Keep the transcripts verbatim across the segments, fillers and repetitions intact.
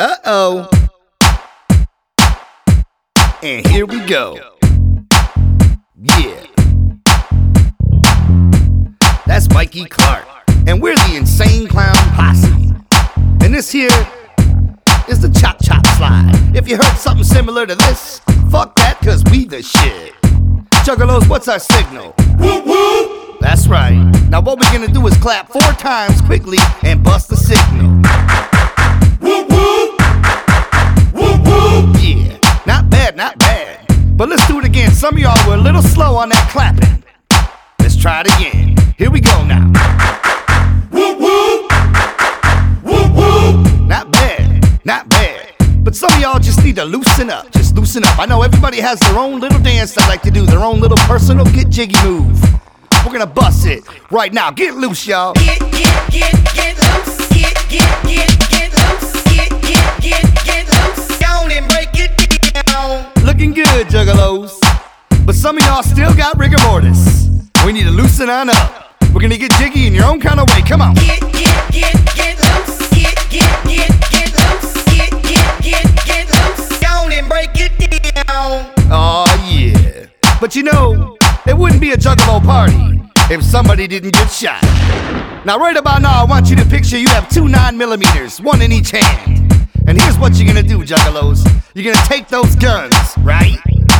Uh-oh. And here we go. Yeah. That's Mikey Clark. And we're the Insane Clown Posse. And this here is the Chop Chop Slide. If you heard something similar to this, fuck that, cause we the shit. Juggalos, what's our signal? Whoop whoop! That's right. Now what we're gonna do is clap four times quickly and bust the signal. Whoop whoop! Whoop whoop! Yeah, not bad, not bad. But let's do it again. Some of y'all were a little slow on that clapping. Let's try it again. Here we go now. Whoop whoop! Whoop whoop! Not bad, not bad. But some of y'all just need to loosen up. Just loosen up. I know everybody has their own little dance they like to do, their own little personal get jiggy move. We're gonna bust it right now. Get loose, y'all. Get, get, get, get loose. Get, get, get, get loose. Get, get, get, get loose. Down and break it down. Looking good, Juggalos. But some of y'all still got rigor mortis. We need to loosen on up. We're gonna get jiggy in your own kind of way. Come on. Get, get, get, get loose. Get, get, get, get loose. Get, get, get, get loose. Down and break it down. Oh yeah. But you know, it wouldn't be a Juggalo party if somebody didn't get shot. Now right about now, I want you to picture you have two nine millimeters, one in each hand. And here's what you're gonna do, Juggalos. You're gonna take those guns, right?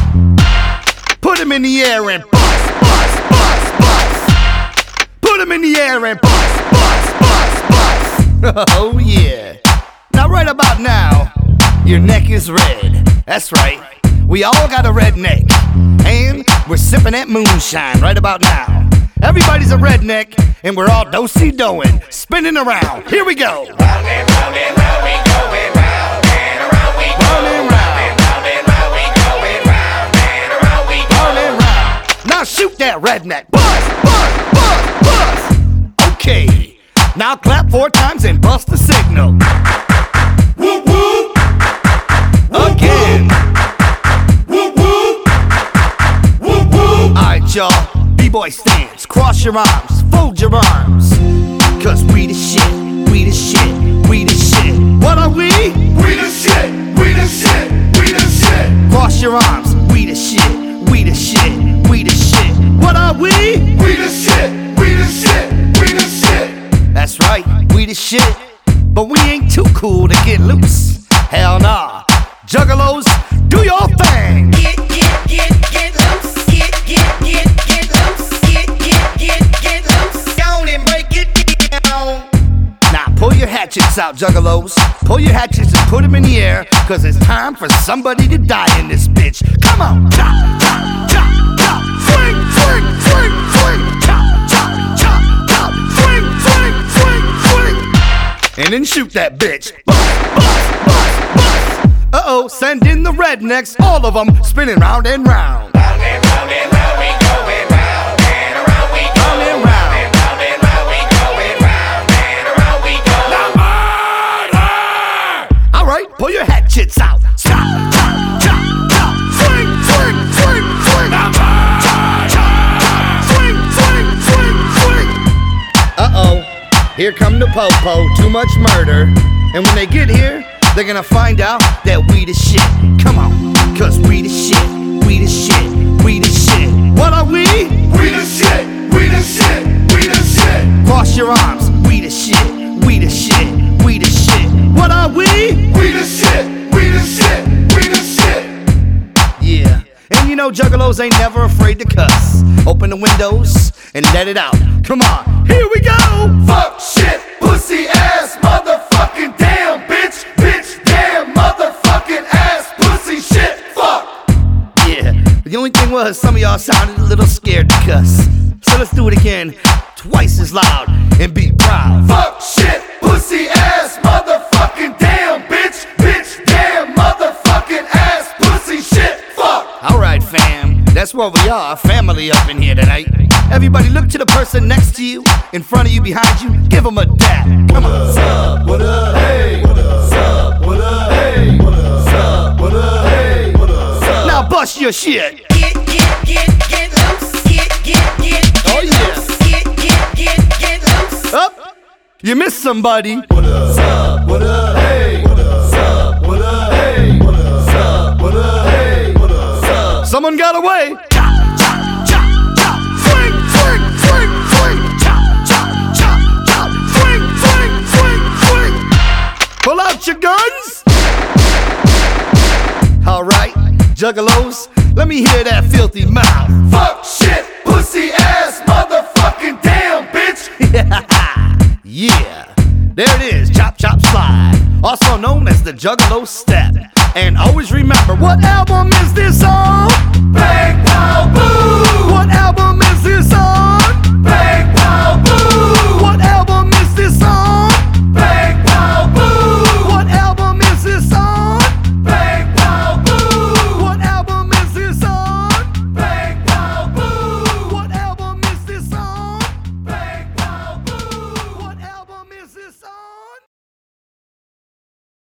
Put them in the air and bust, bust, bust, bust. Put them in the air and bust, bust, bust, bust. Oh yeah. Now right about now, your neck is red. That's right. We all got a red neck. And we're sipping that moonshine right about now. Everybody's a redneck, and we're all do-si-doing, spinning around. Here we go. Round and round and round we going round and around we Round and round. round and round we going round and around we Round and round. Now shoot that redneck. Bust, bust, bust, bust. Okay. Now clap four times and bust the signal. Whoop whoop. Again. Whoop whoop. Whoop whoop. Alright, y'all. B-boy stance. Cross your arms. Fold your arms. Cause we the shit. We the shit. We the shit. What are we? We the shit, we the shit, we the shit. Cross your arms. We the shit. We the shit. We the shit. What are we? We the shit, we the shit, we the shit. That's right, we the shit. But we ain't too cool to get loose. Hell nah. Juggalos, do your thing. Get, get, get, get loose. Get, get, get, get loose. Get, get, get, get loose. Down and break it down. Now pull your hatchets out, Juggalos. Pull your hatchets and put them in the air, cause it's time for somebody to die in this bitch. Come on. Chop, chop, chop, chop. Swing, swing, swing, swing. Chop, chop, chop, chop. Swing, swing, swing, swing. And then shoot that bitch. Bust, bust, bust, bust. Uh-oh, send in the rednecks, all of them spinning round and round. round and round and round we going round and around we Round and round. and round and round we going round and around we go. All right, pull your hatchets out. Chop, chop, chop, chop. Swing, swing, swing, swing. Chop, chop, chop. Swing, swing, swing, swing. Uh-oh, here come the po-po. Too much murder. And when they get here, they're gonna find out that we the shit. Come on, cause we the shit. We the shit. We the shit. What are we? We the shit, we the shit, we the shit. Cross your arms. We the shit. We the shit. We the shit. What are we? We the shit, we the shit, we the shit. Yeah, and you know Juggalos ain't never afraid to cuss. Open the windows and let it out. Come on, here we go. Fuck, shit, pussy, ass, motherfucking damn, bitch, bitch, damn, motherfucking ass, pussy, shit, fuck. Yeah, but the only thing was some of y'all sounded a little scared to cuss. So let's do it again, twice as loud and be proud. Fuck, shit, pussy, ass, motherfucking damn, bitch, bitch, damn, motherfucking ass, pussy, shit, fuck. All right, fam, that's what we are, family up in here tonight. Everybody look to the person next to you, in front of you, behind you, give them a dap. Come on. What's up, what up, hey, what's up, what up, hey, what's up, what up, hey, what's up. Now bust your shit. Get, get, get, get loose. Get, get, get, get Oh, yeah. loose. Get, get, get, get loose. Up, you missed somebody. What up, what up, hey, what's up. juggalos? Let me hear that filthy mouth. Fuck shit, pussy ass, motherfucking damn bitch. Yeah, there it is, chop chop slide, also known as the Juggalo step. And always remember, what album is this on? Bang pow boom.